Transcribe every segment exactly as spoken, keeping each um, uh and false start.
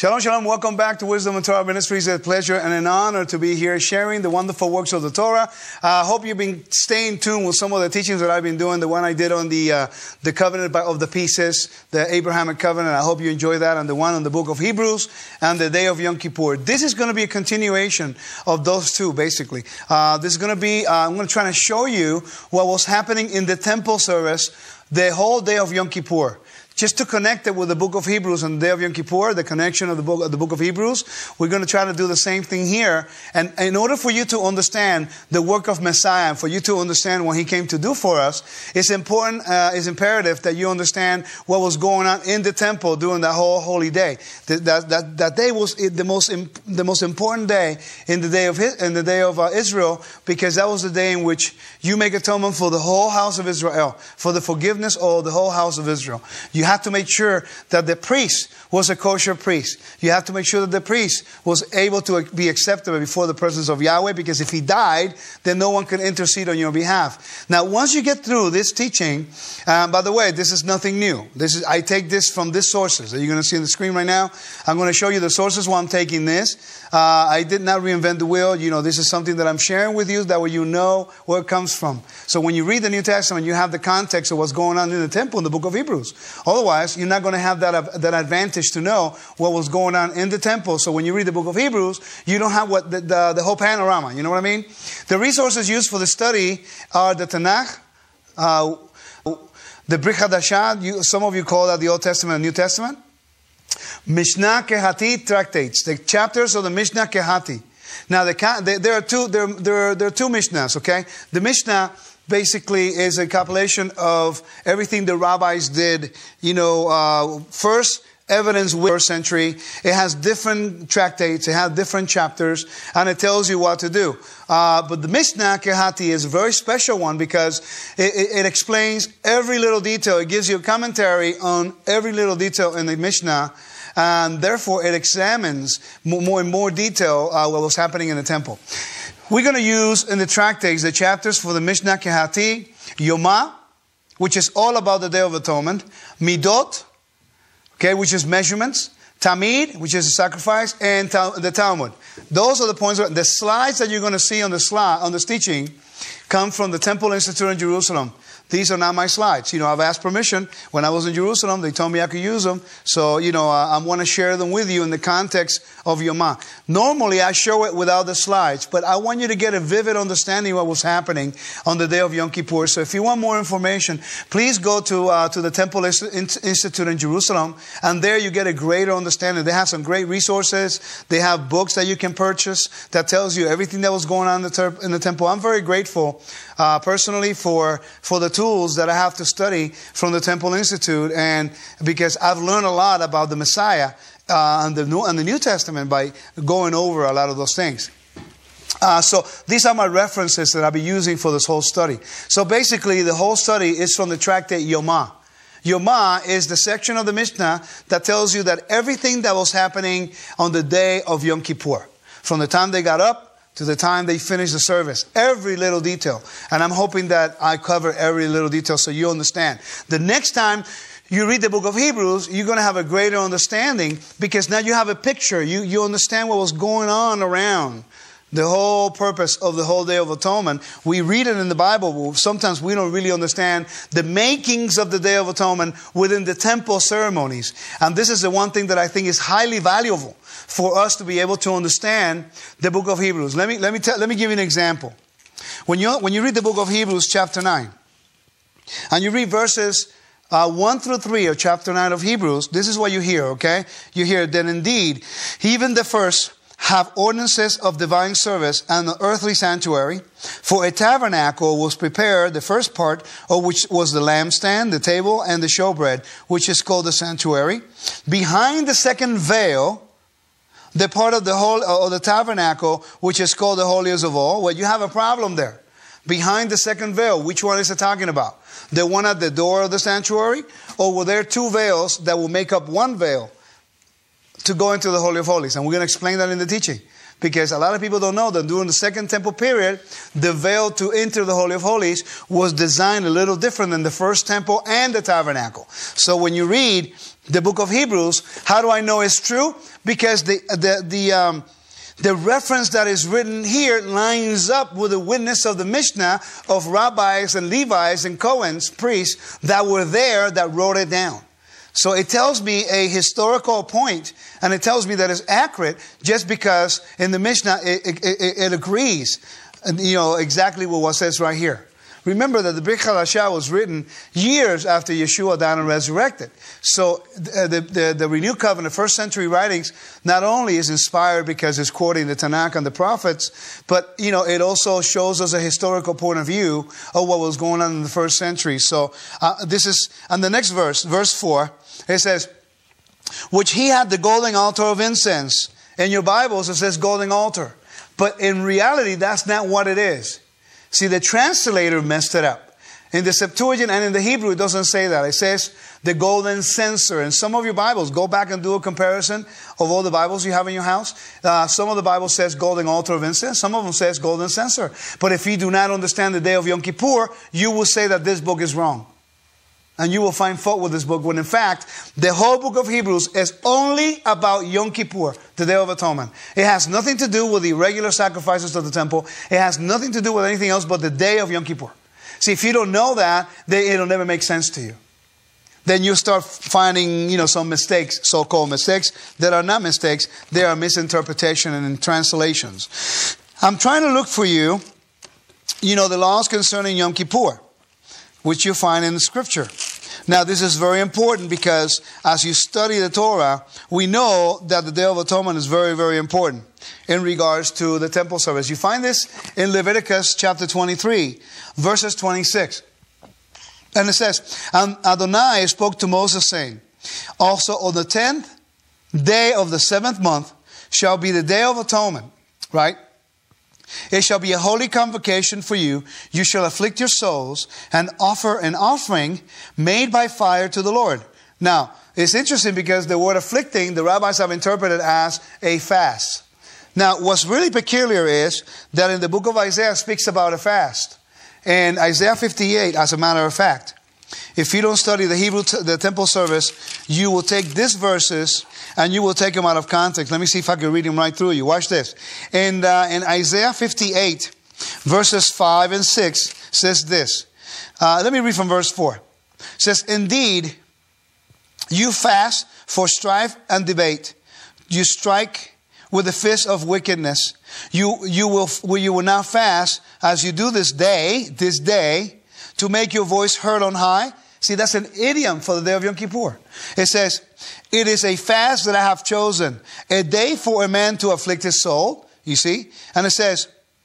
Shalom, shalom. Welcome back to Wisdom and Torah Ministries. It's a pleasure and an honor to be here sharing the wonderful works of the Torah. I uh, hope you've been staying tuned with some of the teachings that I've been doing. The one I did on the uh, the covenant of the pieces, the Abrahamic covenant. I hope you enjoy that. And the one on the book of Hebrews and the day of Yom Kippur. This is going to be a continuation of those two, basically. Uh, this is going to be, uh, I'm going to try to show you what was happening in the temple service the whole day of Yom Kippur. Just to connect it with the book of Hebrews and the day of Yom Kippur, the connection of the book, of the book of Hebrews, we're going to try to do the same thing here. And in order for you to understand the work of Messiah, and for you to understand what He came to do for us, it's important, uh, it's imperative that you understand what was going on in the temple during that whole holy day. That that that, that day was the most the most important day in the day of his, in the day of uh, Israel, because that was the day in which you make atonement for the whole house of Israel, for the forgiveness of the whole house of Israel. You have to make sure that the priest was a kosher priest. You have to make sure that the priest was able to be acceptable before the presence of Yahweh, because if he died, then no one could intercede on your behalf. Now, once you get through this teaching, um, by the way, this is nothing new. This is I take this from these sources that you're going to see on the screen right now. I'm going to show you the sources why I'm taking this. Uh, I did not reinvent the wheel. You know, this is something that I'm sharing with you, that way you know where it comes from. So when you read the New Testament, you have the context of what's going on in the temple in the book of Hebrews. Otherwise, you're not going to have that, that advantage to know what was going on in the temple. So when you read the book of Hebrews, you don't have what the, the, the whole panorama. You know what I mean? The resources used for the study are the Tanakh, uh, the Brit Hadashah. You, some of you call that the Old Testament and New Testament. Mishnah Kehati tractates, the chapters of the Mishnah Kehati. Now, the, there are two. There, there, there are two Mishnahs. Okay, the Mishnah basically is a compilation of everything the rabbis did. You know, uh, first evidence with first century. It has different tractates. It has different chapters, and it tells you what to do. Uh, but the Mishnah Kehati is a very special one because it, it, it explains every little detail. It gives you a commentary on every little detail in the Mishnah. And therefore, it examines more and more detail uh, what was happening in the temple. We're going to use in the tractates the chapters for the Mishnah Kehati, Yomah, which is all about the Day of Atonement, Midot, okay, which is measurements, Tamid, which is a sacrifice, and the Talmud. Those are the points. The slides that you're going to see on the slide on this teaching come from the Temple Institute in Jerusalem. These are not my slides. You know, I've asked permission. When I was in Jerusalem, they told me I could use them. So, you know, I, I want to share them with you in the context of Yomah. Normally, I show it without the slides, but I want you to get a vivid understanding of what was happening on the day of Yom Kippur. So if you want more information, please go to uh, to the Temple Institute in Jerusalem, and there you get a greater understanding. They have some great resources. They have books that you can purchase that tells you everything that was going on in the, ter- in the temple. I'm very grateful, uh, personally, for, for the tools that I have to study from the Temple Institute, and because I've learned a lot about the Messiah uh, and, the New, and the New Testament by going over a lot of those things. Uh, so these are my references that I'll be using for this whole study. So basically, the whole study is from the tractate Yomah. Yomah is the section of the Mishnah that tells you that everything that was happening on the day of Yom Kippur, from the time they got up to the time they finish the service. Every little detail. And I'm hoping that I cover every little detail so you understand. The next time you read the book of Hebrews, you're going to have a greater understanding, because now you have a picture. You, you understand what was going on around the whole purpose of the whole Day of Atonement. We read it in the Bible, but sometimes we don't really understand the makings of the Day of Atonement within the temple ceremonies. And this is the one thing that I think is highly valuable for us to be able to understand the book of Hebrews. Let me let me tell, let me give you an example. When you when you read the book of Hebrews, chapter nine, and you read verses uh, one through three of chapter nine of Hebrews, this is what you hear. Okay, you hear that indeed, even the first have ordinances of divine service and the earthly sanctuary. For a tabernacle was prepared, the first part of which was the lampstand, the table, and the showbread, which is called the sanctuary. Behind the second veil, the part of the whole of the tabernacle, which is called the holiest of all. Well, you have a problem there. Behind the second veil, which one is it talking about? The one at the door of the sanctuary? Or were there two veils that will make up one veil to go into the Holy of Holies? And we're going to explain that in the teaching. Because a lot of people don't know that during the Second Temple period, the veil to enter the Holy of Holies was designed a little different than the First Temple and the Tabernacle. So when you read the book of Hebrews, how do I know it's true? Because the the the um, the reference that is written here lines up with the witness of the Mishnah of rabbis and Levites and Cohens, priests, that were there that wrote it down. So it tells me a historical point, and it tells me that it's accurate just because in the Mishnah it, it, it, it agrees, you know, exactly with what says right here. Remember that the Brit Chadashah was written years after Yeshua died and resurrected. So the, the, the, the Renewed Covenant, first century writings, not only is inspired because it's quoting the Tanakh and the prophets, but, you know, it also shows us a historical point of view of what was going on in the first century. So uh, this is, and the next verse, verse four, it says, which he had the golden altar of incense. In your Bibles it says golden altar. But in reality, that's not what it is. See, the translator messed it up. In the Septuagint and in the Hebrew, it doesn't say that. It says the golden censer. In some of your Bibles, go back and do a comparison of all the Bibles you have in your house. Uh, some of the Bibles says golden altar of incense. Some of them says golden censer. But if you do not understand the day of Yom Kippur, you will say that this book is wrong. And you will find fault with this book, when in fact, the whole book of Hebrews is only about Yom Kippur, the Day of Atonement. It has nothing to do with the regular sacrifices of the temple. It has nothing to do with anything else but the day of Yom Kippur. See, if you don't know that, then it'll never make sense to you. Then you start finding, you know, some mistakes, so-called mistakes, that are not mistakes. They are misinterpretation and translations. I'm trying to look for you, you know, the laws concerning Yom Kippur, which you find in the Scripture. Now, this is very important because as you study the Torah, we know that the Day of Atonement is very, very important in regards to the temple service. You find this in Leviticus chapter twenty-three, verses twenty-six. And it says, and Adonai spoke to Moses, saying, also on the tenth day of the seventh month shall be the Day of Atonement, right? It shall be a holy convocation for you. You shall afflict your souls and offer an offering made by fire to the Lord. Now, it's interesting because the word afflicting, the rabbis have interpreted as a fast. Now, what's really peculiar is that in the book of Isaiah speaks about a fast. And Isaiah fifty-eight, as a matter of fact, if you don't study the Hebrew, t- the temple service, you will take these verses and you will take them out of context. Let me see if I can read them right through you. Watch this. And uh, in Isaiah fifty-eight, verses five and six says this. Uh, let me read from verse four. It says, indeed, you fast for strife and debate. You strike with the fist of wickedness. You, you will, you will now fast as you do this day, this day, to make your voice heard on high. See, that's an idiom for the day of Yom Kippur. It says, it is a fast that I have chosen, a day for a man to afflict his soul. You see? And it says,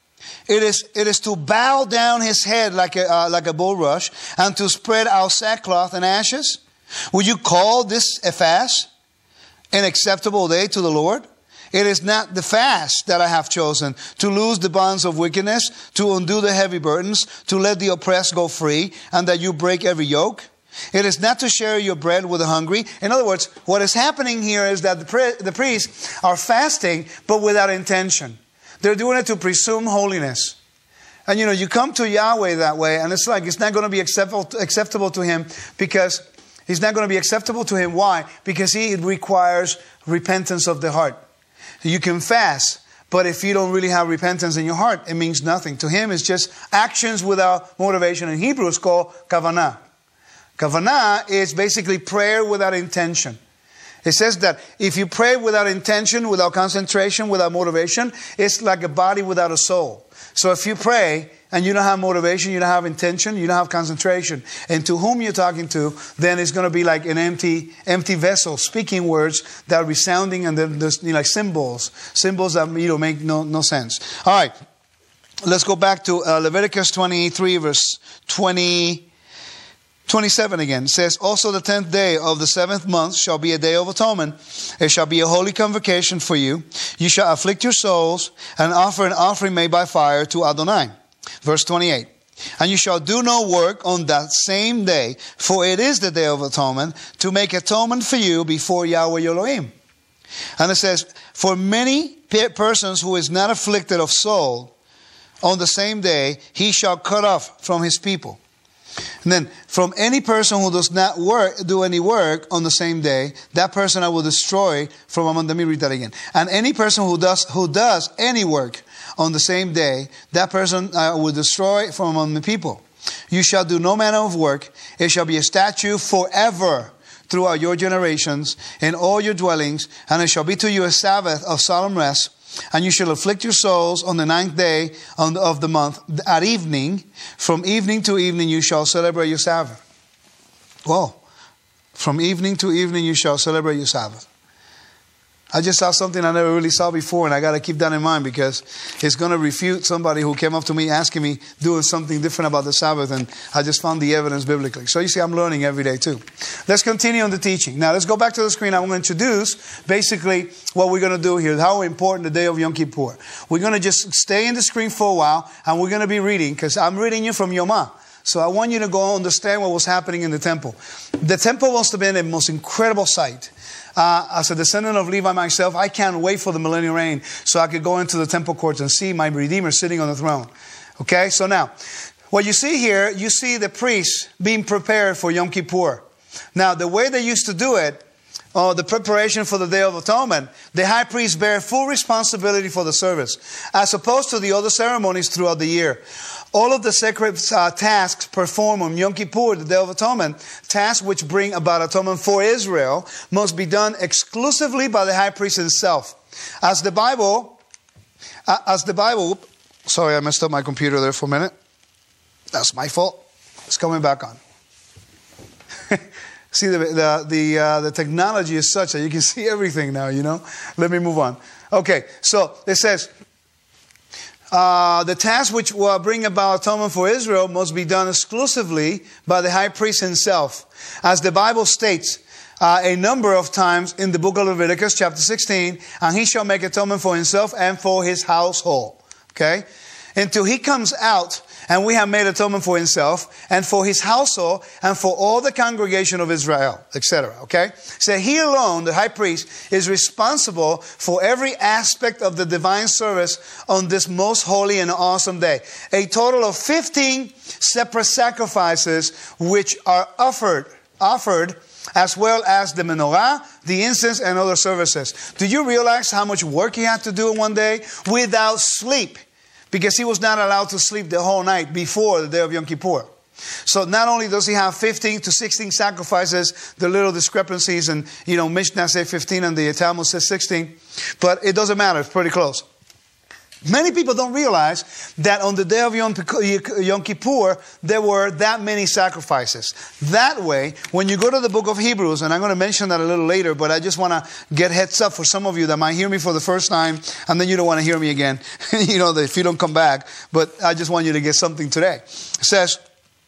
it is, it is to bow down his head like a, uh, like a bulrush and to spread out sackcloth and ashes. Would you call this a fast? An acceptable day to the Lord? It is not the fast that I have chosen, to loose the bonds of wickedness, to undo the heavy burdens, to let the oppressed go free, and that you break every yoke. It is not to share your bread with the hungry. In other words, what is happening here is that the, pri- the priests are fasting, but without intention. They're doing it to presume holiness. And you know, you come to Yahweh that way, and it's like it's not going to be acceptable, acceptable to Him because He's not going to be acceptable to Him. Why? Because He requires repentance of the heart. You can fast, but if you don't really have repentance in your heart, it means nothing. To Him, it's just actions without motivation. In Hebrew, it's called kavanah. Kavanah is basically prayer without intention. It says that if you pray without intention, without concentration, without motivation, it's like a body without a soul. So if you pray and you don't have motivation, you don't have intention, you don't have concentration, and to whom you're talking to, then it's going to be like an empty, empty vessel, speaking words that are resounding, and then there's, you know, like symbols, symbols that, you know, make no, no sense. All right, let's go back to uh, Leviticus twenty-three, verse twenty, twenty-seven again. It says, also the tenth day of the seventh month shall be a day of atonement. It shall be a holy convocation for you. You shall afflict your souls and offer an offering made by fire to Adonai. Verse twenty-eight. And you shall do no work on that same day, for it is the day of atonement, to make atonement for you before Yahweh your Elohim. And it says, for many persons who is not afflicted of soul, on the same day he shall cut off from his people. And then, from any person who does not work, do any work on the same day, that person I will destroy from among them. Let me read that again. And any person who does, who does any work on the same day, that person I will destroy from among the people. You shall do no manner of work. It shall be a statute forever throughout your generations in all your dwellings, and it shall be to you a Sabbath of solemn rest. And you shall afflict your souls on the ninth day of the month at evening. From evening to evening you shall celebrate your Sabbath. Whoa. From evening to evening you shall celebrate your Sabbath. I just saw something I never really saw before, and I got to keep that in mind because it's going to refute somebody who came up to me asking me doing something different about the Sabbath, and I just found the evidence biblically. So you see, I'm learning every day too. Let's continue on the teaching. Now let's go back to the screen. I'm going to introduce basically what we're going to do here, how important the day of Yom Kippur. We're going to just stay in the screen for a while, and we're going to be reading because I'm reading you from Yomah. So I want you to go understand what was happening in the temple. The temple must have been a most incredible sight. Uh, as a descendant of Levi myself, I can't wait for the millennial reign so I could go into the temple courts and see my Redeemer sitting on the throne. Okay, so now, what you see here, you see the priests being prepared for Yom Kippur. Now, the way they used to do it, oh, the preparation for the Day of Atonement, the high priest bear full responsibility for the service, as opposed to the other ceremonies throughout the year. All of the sacred uh, tasks performed on Yom Kippur, the Day of Atonement, tasks which bring about atonement for Israel, must be done exclusively by the high priest himself. As the Bible, uh, as the Bible, sorry, I messed up my computer there for a minute. That's my fault. It's coming back on. See, the the the, uh, the technology is such that you can see everything now, you know. Let me move on. Okay, so it says, Uh, the task which will bring about atonement for Israel must be done exclusively by the high priest himself. As the Bible states uh, a number of times in the book of Leviticus chapter sixteen, and he shall make atonement for himself and for his household. Okay? Until he comes out and we have made atonement for himself and for his household and for all the congregation of Israel, et cetera. Okay? So he alone, the high priest, is responsible for every aspect of the divine service on this most holy and awesome day. A total of fifteen separate sacrifices which are offered, offered as well as the menorah, the incense, and other services. Do you realize how much work he had to do in one day without sleep? Because he was not allowed to sleep the whole night before the day of Yom Kippur. So not only does he have fifteen to sixteen sacrifices, the little discrepancies, and, you know, Mishnah says fifteen and the Talmud says sixteen, but it doesn't matter, it's pretty close. Many people don't realize that on the day of Yom Kippur, there were that many sacrifices. That way, when you go to the book of Hebrews, and I'm going to mention that a little later, but I just want to get heads up for some of you that might hear me for the first time, and then you don't want to hear me again, you know, if you don't come back, but I just want you to get something today. It says,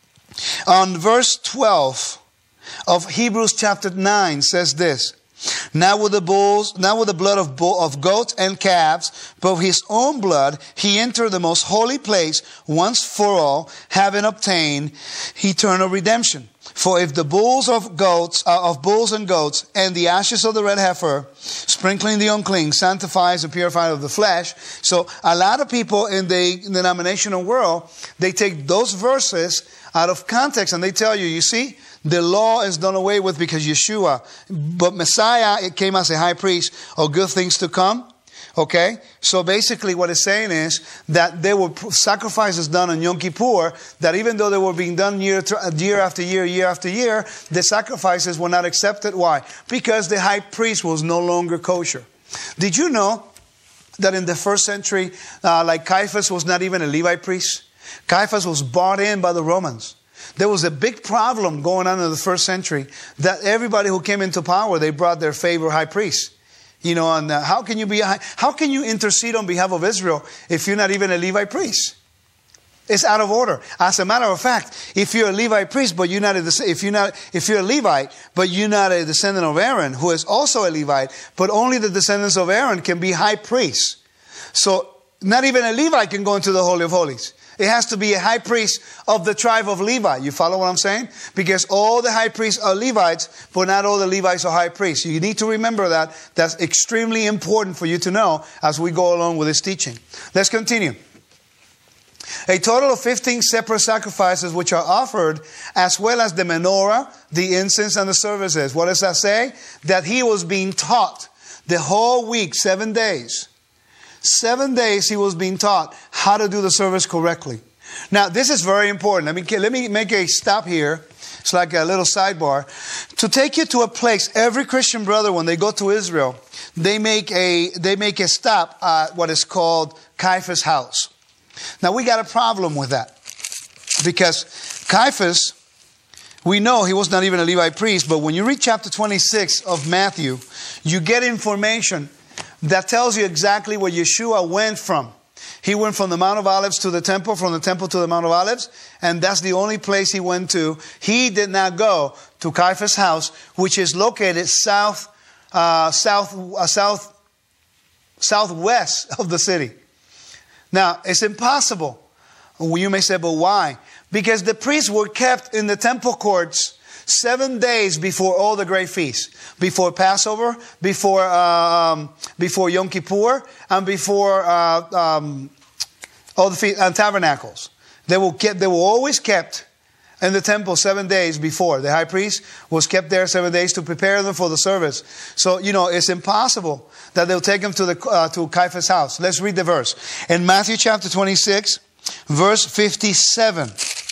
on verse twelve of Hebrews chapter nine says this, Now with the bulls, now with the blood of bull, of goats and calves, but with his own blood, he entered the most holy place once for all, having obtained eternal redemption. For if the bulls of goats, uh, of bulls and goats, and the ashes of the red heifer, sprinkling the unclean, sanctifies and purifies of the flesh. So a lot of people in the denominational world, they take those verses out of context and they tell you, you see, the law is done away with because Yeshua, but Messiah, it came as a high priest of good things to come. Okay? So basically what it's saying is that there were sacrifices done on Yom Kippur that even though they were being done year, year after year, year after year, the sacrifices were not accepted. Why? Because the high priest was no longer kosher. Did you know that in the first century, uh, like Caiaphas was not even a Levite priest? Caiaphas was bought in by the Romans. There was a big problem going on in the first century that everybody who came into power, they brought their favorite high priest. You know, and uh, how can you be a, how can you intercede on behalf of Israel if you're not even a Levite priest? It's out of order. As a matter of fact, if you're a Levite priest, but you're not a, if you're not if you're a Levite, but you're not a descendant of Aaron, who is also a Levite, but only the descendants of Aaron can be high priests. So not even a Levite can go into the Holy of Holies. It has to be a high priest of the tribe of Levi. You follow what I'm saying? Because all the high priests are Levites, but not all the Levites are high priests. You need to remember that. That's extremely important for you to know as we go along with this teaching. Let's continue. A total of fifteen separate sacrifices which are offered, as well as the menorah, the incense, and the services. What does that say? That he was being taught the whole week, seven days. Seven days he was being taught how to do the service correctly. Now, this is very important. Let me, let me make a stop here. It's like a little sidebar. To take you to a place, every Christian brother, when they go to Israel, they make a, they make a stop at what is called Caiaphas' house. Now, we got a problem with that. Because Caiaphas, we know he was not even a Levite priest, but when you read chapter twenty-six of Matthew, you get information that tells you exactly where Yeshua went from. He went from the Mount of Olives to the temple, from the temple to the Mount of Olives, and that's the only place he went to. He did not go to Caiaphas' house, which is located south, uh, south, uh, south, southwest of the city. Now, it's impossible. You may say, but why? Because the priests were kept in the temple courts seven days before all the great feasts. Before Passover, before um, before Yom Kippur, and before uh, um, all the feasts and tabernacles. They were kept. They were always kept in the temple seven days before. The high priest was kept there seven days to prepare them for the service. So, you know, it's impossible that they'll take them to the uh, to Caiaphas' house. Let's read the verse. In Matthew chapter twenty-six, verse fifty-seven.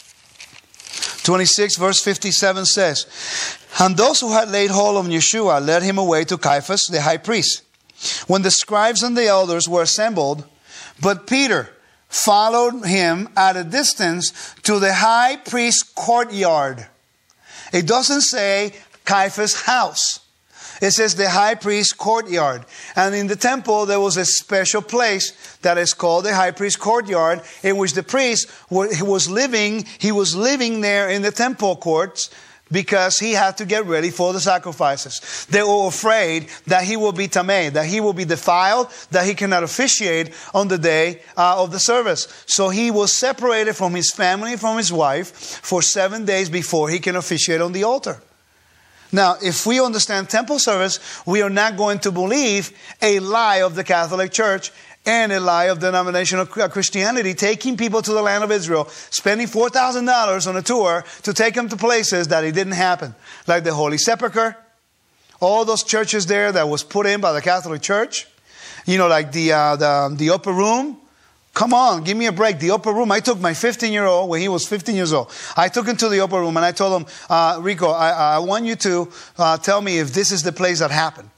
twenty-six, verse fifty-seven says, and those who had laid hold on Yeshua led him away to Caiaphas, the high priest. When the scribes and the elders were assembled, but Peter followed him at a distance to the high priest's courtyard. It doesn't say Caiaphas' house. It says the high priest's courtyard. And in the temple, there was a special place that is called the high priest's courtyard, in which the priest was living. He was living there in the temple courts because he had to get ready for the sacrifices. They were afraid that he will be tameh, that he will be defiled, that he cannot officiate on the day uh, of the service. So he was separated from his family, from his wife, for seven days before he can officiate on the altar. Now, if we understand temple service, we are not going to believe a lie of the Catholic Church and a lie of denominational Christianity, taking people to the land of Israel, spending four thousand dollars on a tour to take them to places that it didn't happen. Like the Holy Sepulchre, all those churches there that was put in by the Catholic Church. You know, like the, uh, the, the upper room. Come on, give me a break. The upper room. I took my fifteen-year-old, when he was fifteen years old, I took him to the upper room and I told him, uh, Rico, I, I want you to uh, tell me if this is the place that happened.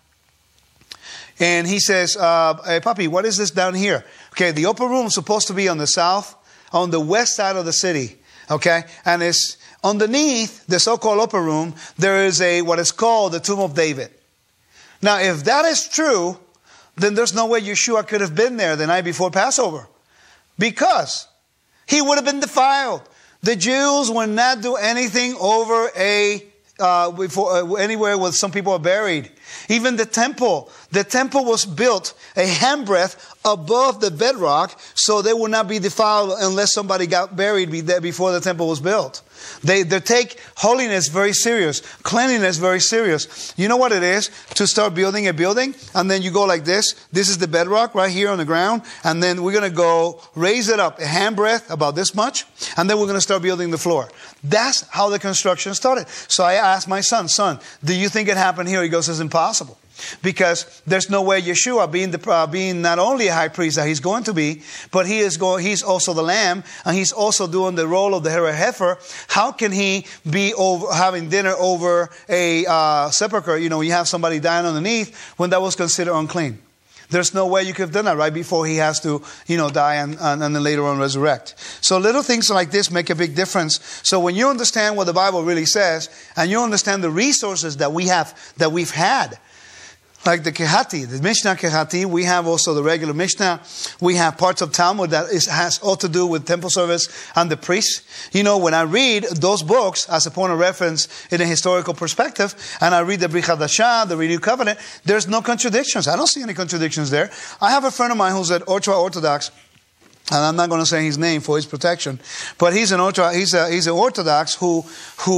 And he says, uh, hey, Papi, what is this down here? Okay, the upper room is supposed to be on the south, on the west side of the city. Okay, and it's underneath the so-called upper room, there is a what is called the tomb of David. Now, if that is true, then there's no way Yeshua could have been there the night before Passover. Because he would have been defiled. The Jews would not do anything over a uh, before, uh, anywhere where some people are buried. Even the temple. The temple was built a handbreadth above the bedrock, so they would not be defiled unless somebody got buried before the temple was built. They, they take holiness very serious, cleanliness very serious. You know what it is to start building a building, and then you go like this. This is the bedrock right here on the ground, and then we're going to go raise it up a handbreadth, about this much, and then we're going to start building the floor. That's how the construction started. So I asked my son, son, do you think it happened here? He goes, it's impossible. Because there's no way Yeshua, being the uh, being not only a high priest that he's going to be, but he is going. He's also the lamb, and he's also doing the role of the heifer. How can he be over, having dinner over a uh, sepulcher? You know, you have somebody dying underneath when that was considered unclean. There's no way you could have done that right before he has to, you know, die and, and, and then later on resurrect. So little things like this make a big difference. So when you understand what the Bible really says, and you understand the resources that we have, that we've had, like the Kehati, the Mishnah Kehati, we have also the regular Mishnah. We have parts of Talmud that is, has all to do with temple service and the priests. You know, when I read those books as a point of reference in a historical perspective, and I read the Brit Hadashah, the Renewed Covenant, there's no contradictions. I don't see any contradictions there. I have a friend of mine who's an ultra-Orthodox, and I'm not going to say his name for his protection, but he's an ultra, he's a, he's an Orthodox who, who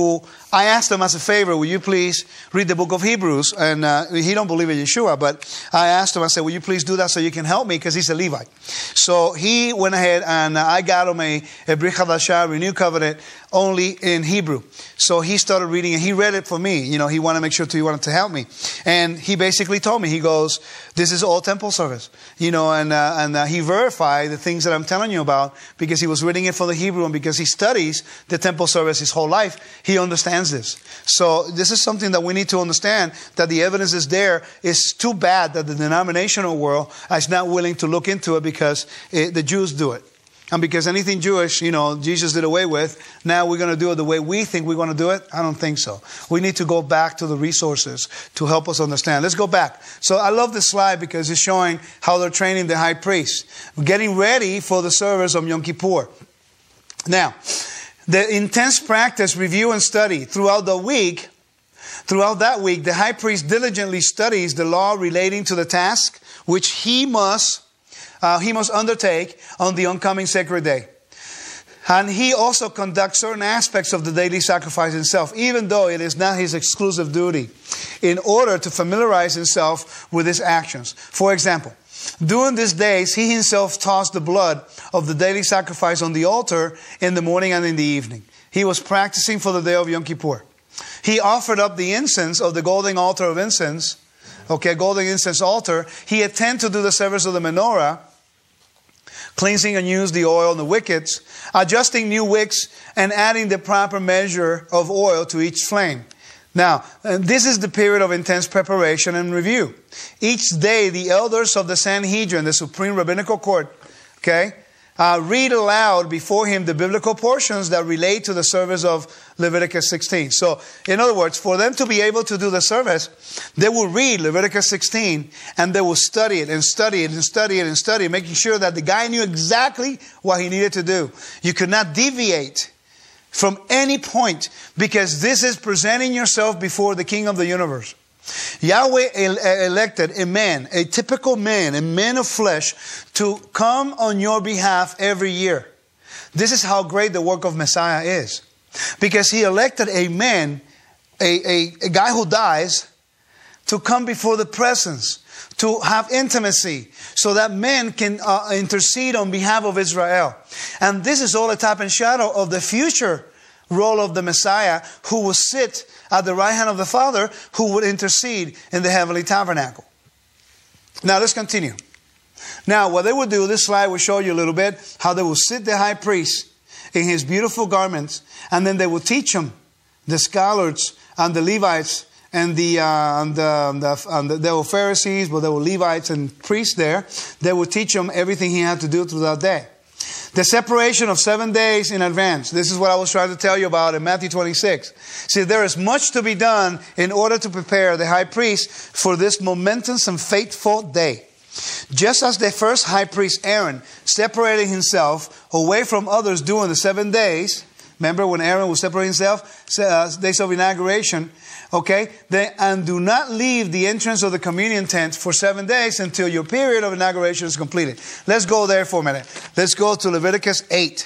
I asked him as a favor, will you please read the book of Hebrews? And uh, he don't believe in Yeshua, but I asked him, I said, will you please do that so you can help me? Because he's a Levite. So he went ahead and I got him a, a Brit Hadashah, Renewed Covenant, only in Hebrew. So he started reading and he read it for me. You know, he wanted to make sure to, he wanted to help me. And he basically told me, he goes, this is all temple service. You know, and, uh, and uh, he verified the things that I'm telling you about because he was reading it for the Hebrew and because he studies the temple service his whole life, he understands this. So this is something that we need to understand, that the evidence is there. It's too bad that the denominational world is not willing to look into it because it, the Jews do it. And because anything Jewish, you know, Jesus did away with, now we're going to do it the way we think we're going to do it? I don't think so. We need to go back to the resources to help us understand. Let's go back. So I love this slide because it's showing how they're training the high priest, getting ready for the service of Yom Kippur. Now, the intense practice, review, and study throughout the week, throughout that week, the high priest diligently studies the law relating to the task which he must Uh, he must undertake on the oncoming sacred day. And he also conducts certain aspects of the daily sacrifice himself, even though it is not his exclusive duty, in order to familiarize himself with his actions. For example, during these days, he himself tossed the blood of the daily sacrifice on the altar in the morning and in the evening. He was practicing for the day of Yom Kippur. He offered up the incense of the golden altar of incense, okay, golden incense altar. He attended to do the service of the menorah, cleansing and use the oil and the wickets, adjusting new wicks, and adding the proper measure of oil to each flame. Now, this is the period of intense preparation and review. Each day, the elders of the Sanhedrin, the Supreme Rabbinical Court, okay, uh, read aloud before him the biblical portions that relate to the service of Leviticus sixteen. So, in other words, for them to be able to do the service, they will read Leviticus sixteen and they will study it and study it and study it and study it, making sure that the guy knew exactly what he needed to do. You could not deviate from any point, because this is presenting yourself before the King of the universe. Yahweh elected a man, a typical man, a man of flesh, to come on your behalf every year. This is how great the work of Messiah is. Because he elected a man, a, a, a guy who dies, to come before the presence, to have intimacy, so that men can uh, intercede on behalf of Israel. And this is all a type and shadow of the future role of the Messiah, who will sit at the right hand of the Father, who would intercede in the heavenly tabernacle. Now let's continue. Now what they would do, this slide will show you a little bit how they will sit the high priest in his beautiful garments, and then they will teach him, the scholars and the Levites and the, uh, and the, and the, and the there were Pharisees, but there were Levites and priests there. They would teach him everything he had to do through that day. The separation of seven days in advance. This is what I was trying to tell you about in Matthew twenty-six. See, there is much to be done in order to prepare the high priest for this momentous and fateful day. Just as the first high priest, Aaron, separated himself away from others during the seven days. Remember when Aaron was separating himself? Uh, days of inauguration. Okay? They, and do not leave the entrance of the communion tent for seven days until your period of inauguration is completed. Let's go there for a minute. Let's go to Leviticus eight.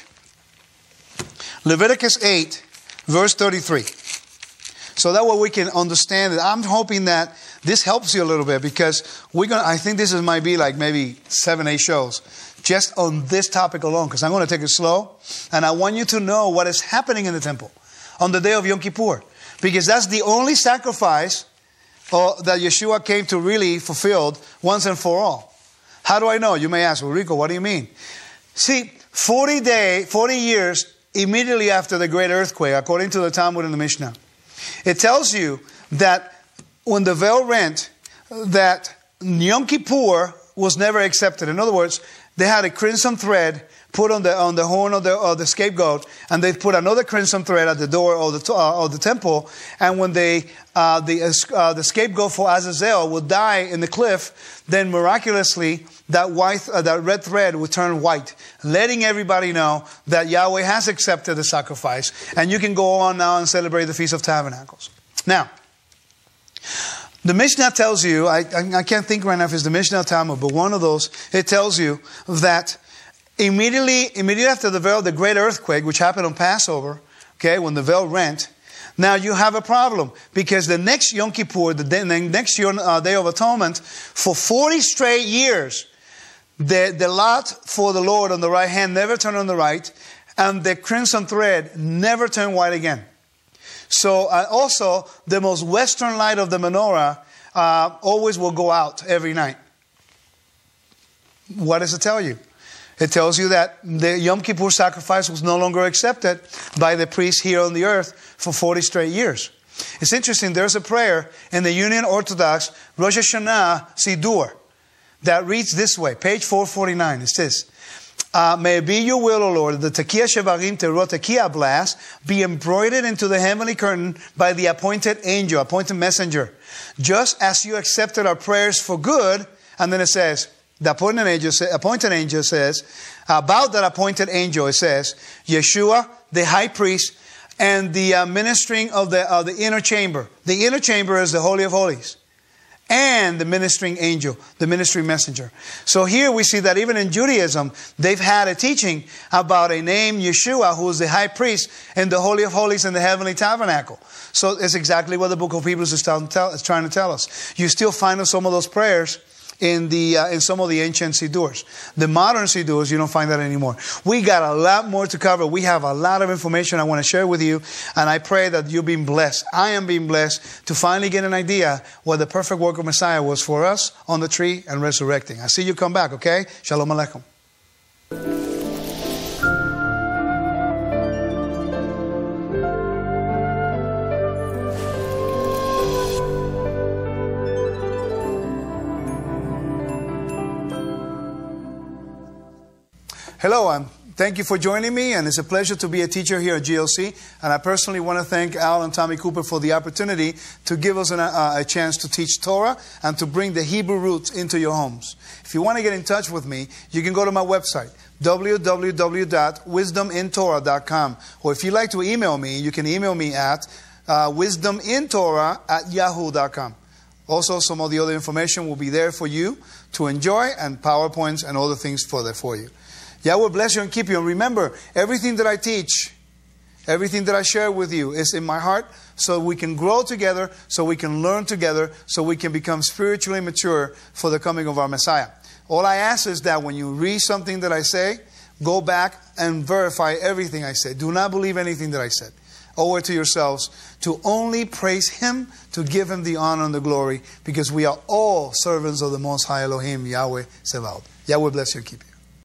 Leviticus eight, verse thirty-three. So that way we can understand it. I'm hoping that this helps you a little bit, because we're gonna, I think this is, might be like maybe seven, eight shows just on this topic alone, because I'm going to take it slow. And I want you to know what is happening in the temple on the day of Yom Kippur. Because that's the only sacrifice uh, that Yeshua came to really fulfill once and for all. How do I know? You may ask, well, Rico, what do you mean? See, forty day, forty years immediately after the great earthquake, according to the Talmud and the Mishnah, it tells you that when the veil rent, that Yom Kippur was never accepted. In other words, they had a crimson thread put on the on the horn of the of the scapegoat, and they put another crimson thread at the door of the uh, of the temple. And when they uh, the uh, the scapegoat for Azazel would die in the cliff, then miraculously that white uh, that red thread would turn white, letting everybody know that Yahweh has accepted the sacrifice, and you can go on now and celebrate the Feast of Tabernacles. Now, the Mishnah tells you, I, I, I can't think right now if it's the Mishnah or Talmud, but one of those, it tells you that Immediately, immediately after the veil, the great earthquake, which happened on Passover, okay, when the veil rent, Now you have a problem because the next Yom Kippur, the, day, the next uh, Day of Atonement, for forty straight years, the, the lot for the Lord on the right hand never turned on the right, and the crimson thread never turned white again. So uh, also, the most western light of the menorah uh, always will go out every night. What does it tell you? It tells you that the Yom Kippur sacrifice was no longer accepted by the priests here on the earth for forty straight years. It's interesting, there's a prayer in the Union Orthodox Rosh Hashanah Siddur that reads this way, page four forty-nine. It says, uh, may it be your will, O Lord, the Tekiah Shevarim Terot Tekiah blast be embroidered into the heavenly curtain by the appointed angel, appointed messenger, just as you accepted our prayers for good. And then it says, the appointed angel, appointed angel says, about that appointed angel, it says, Yeshua, the high priest, and the uh, ministering of the, uh, the inner chamber. The inner chamber is the Holy of Holies. And the ministering angel, the ministering messenger. So here we see that even in Judaism, they've had a teaching about a name, Yeshua, who is the high priest in the Holy of Holies in the heavenly tabernacle. So it's exactly what the book of Hebrews is trying to tell us. You still find some of those prayers in the uh, in some of the ancient Siddurs. The modern Siddurs, you don't find that anymore. We got a lot more to cover. We have a lot of information I want to share with you, and I pray that you've been blessed. I am being blessed to finally get an idea what the perfect work of Messiah was for us on the tree and resurrecting. I see you come back, okay? Shalom Aleichem. Hello, um, thank you for joining me, and it's a pleasure to be a teacher here at G L C. And I personally want to thank Al and Tommy Cooper for the opportunity to give us an, uh, a chance to teach Torah and to bring the Hebrew roots into your homes. If you want to get in touch with me, you can go to my website, w w w dot wisdom in torah dot com. Or if you'd like to email me, you can email me at uh, wisdom in torah at yahoo dot com. Also, some of the other information will be there for you to enjoy, and PowerPoints and other things for there for you. Yahweh bless you and keep you. And remember, everything that I teach, everything that I share with you is in my heart, so we can grow together, so we can learn together, so we can become spiritually mature for the coming of our Messiah. All I ask is that when you read something that I say, go back and verify everything I say. Do not believe anything that I said. Owe it to yourselves to only praise Him, to give Him the honor and the glory, because we are all servants of the Most High Elohim, Yahweh Sevaot. Yahweh bless you and keep you.